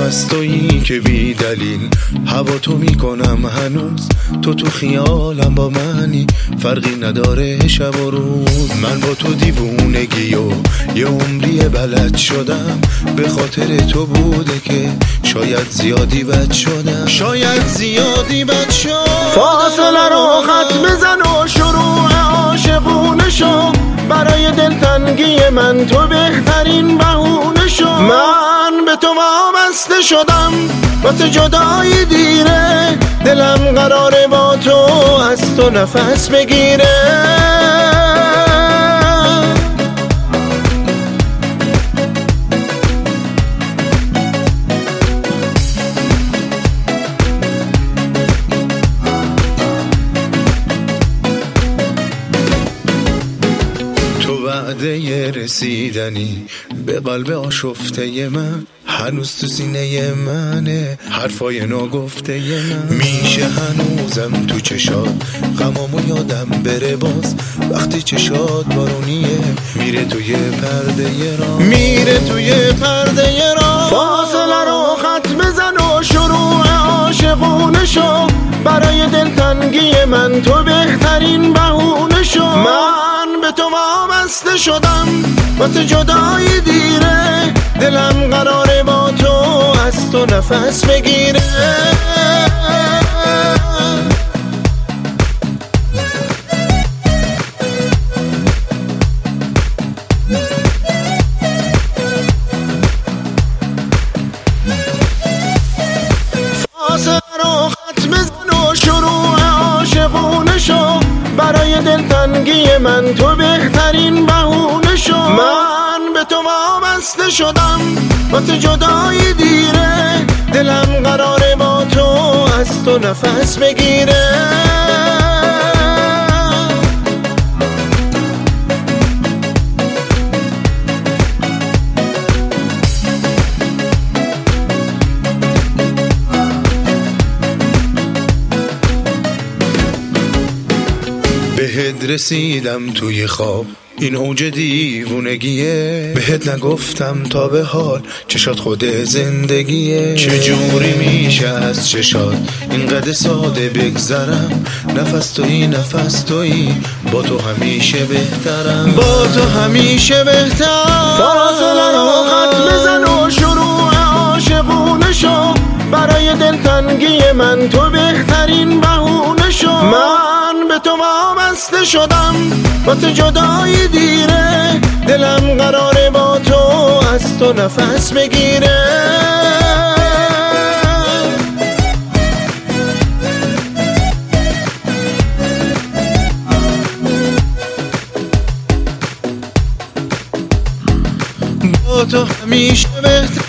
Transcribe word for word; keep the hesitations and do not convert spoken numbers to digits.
از تویی که بی دلیل هوا تو میکنم هنوز. تو تو خیالم با منی، فرقی نداره شب و روز. من با تو دیوونگی و یه عمری بلد شدم، به خاطر تو بوده که شاید زیادی بد شدم، شاید زیادی بد شدم. فاصله رو خط بزن و شروع عاشقونه شو، برای دلتنگی من تو بهترین بهونه شو. من به تو وابسته شدم، واسه جدایی دیره، دلم قراره با تو از تو نفس بگیره. وعده رسیدنی به قلب آشفته من، هنوز تو سینه منه حرفای ناگفته من. میشه هنوزم تو چشات غمامو یادم بره باز، وقتی چشات بارونیه میره توی پرده را، میره توی پرده را. فاصله رو خط بزن و شروع عاشقونه شو، برای دلتنگی من تو بهترین بهونه شو. من به تو وابسته شدم، واسه جدایی دیره، دلم قراره با تو از تو نفس بگیره. فاصله رو خط بزن و شروع عاشقونه شو، برای دلتنگی من تو بهترین بهونه شو. من به تو وابسته شدم، واسه جدایی دیره، دلم قراره با تو از تو نفس بگیره. بهت رسیدم توی خواب، این اوج دیوونگیه، بهت نگفتم تا به حال چشات خود زندگیه. چجوری میشه از چشات اینقدر ساده بگذرم، نفس تویی نفس تویی، با تو همیشه بهترم، با تو همیشه بهترم. فاصله رو خط بزن و شروع عاشقونه شو، برای دلتنگی من تو بهترین بهونه شو. من به تو وابسته شدم، واسه جدایی دیره، دلم قراره با تو از تو نفس بگیره. با تو همیشه بهتر.